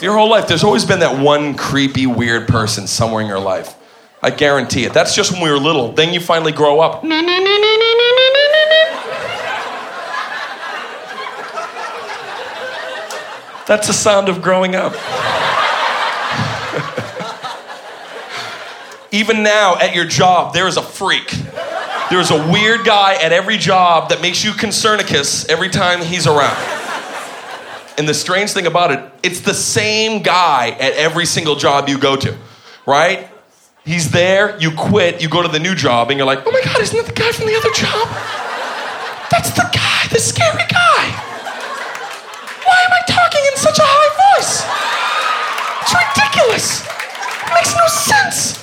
Your whole life, there's always been that one creepy, weird person somewhere in your life. I guarantee it. That's just when we were little. Then you finally grow up. That's the sound of growing up. Even now, at your job, there is a freak. There is a weird guy at every job that makes you concernicus every time he's around. And the strange thing about it, it's the same guy at every single job you go to, right? He's there, you quit, you go to the new job, and you're like, oh my God, isn't that the guy from the other job? That's the guy, the scary guy. Why am I talking in such a high voice? It's ridiculous. It makes no sense.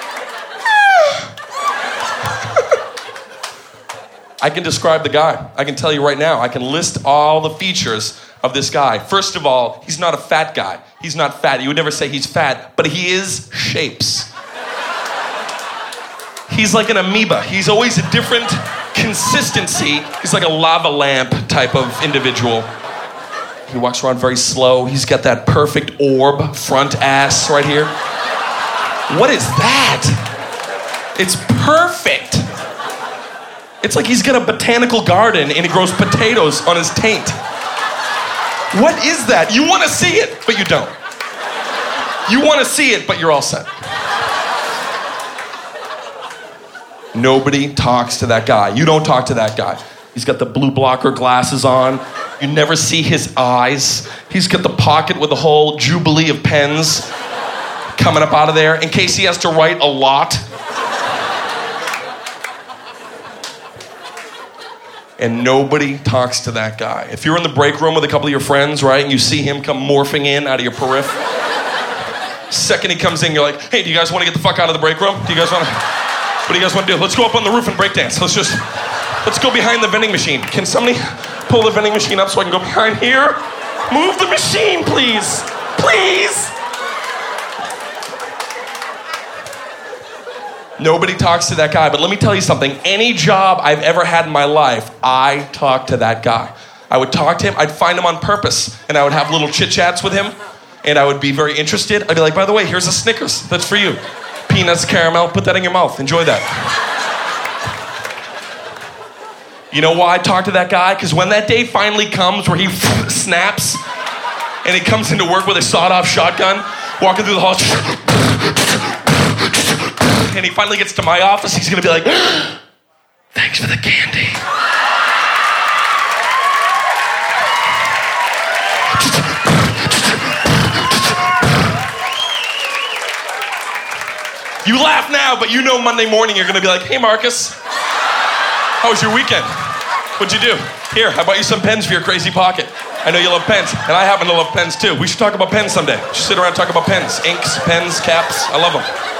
I can describe the guy. I can tell you right now. I can list all the features of this guy. First of all, he's not a fat guy. He's not fat. You would never say he's fat, but he is shapes. He's like an amoeba. He's always a different consistency. He's like a lava lamp type of individual. He walks around very slow. He's got that perfect orb front ass right here. What is that? It's perfect. It's like he's got a botanical garden and he grows potatoes on his taint. What is that? You want to see it, but you don't. You want to see it, but you're all set. Nobody talks to that guy. You don't talk to that guy. He's got the blue blocker glasses on. You never see his eyes. He's got the pocket with the whole jubilee of pens coming up out of there in case he has to write a lot. And nobody talks to that guy. If you're in the break room with a couple of your friends, right, and you see him come morphing in out of your periph, second he comes in, you're like, hey, do you guys want to get the fuck out of the break room? What do you guys want to do? Let's go up on the roof and break dance. Let's go behind the vending machine. Can somebody pull the vending machine up so I can go behind here? Move the machine, please. Please. Nobody talks to that guy, but let me tell you something. Any job I've ever had in my life, I talk to that guy. I would talk to him, I'd find him on purpose, and I would have little chit-chats with him, and I would be very interested. I'd be like, by the way, here's a Snickers, that's for you. Peanuts, caramel, put that in your mouth, enjoy that. You know why I talk to that guy? Because when that day finally comes where he snaps, and he comes into work with a sawed-off shotgun, walking through the hall, and he finally gets to my office, he's gonna be like, thanks for the candy. You laugh now, but you know Monday morning you're gonna be like, hey Marcus, how was your weekend? What'd you do? Here, I bought you some pens for your crazy pocket. I know you love pens, and I happen to love pens too. We should talk about pens someday. We should sit around and talk about pens. Inks, pens, caps, I love them.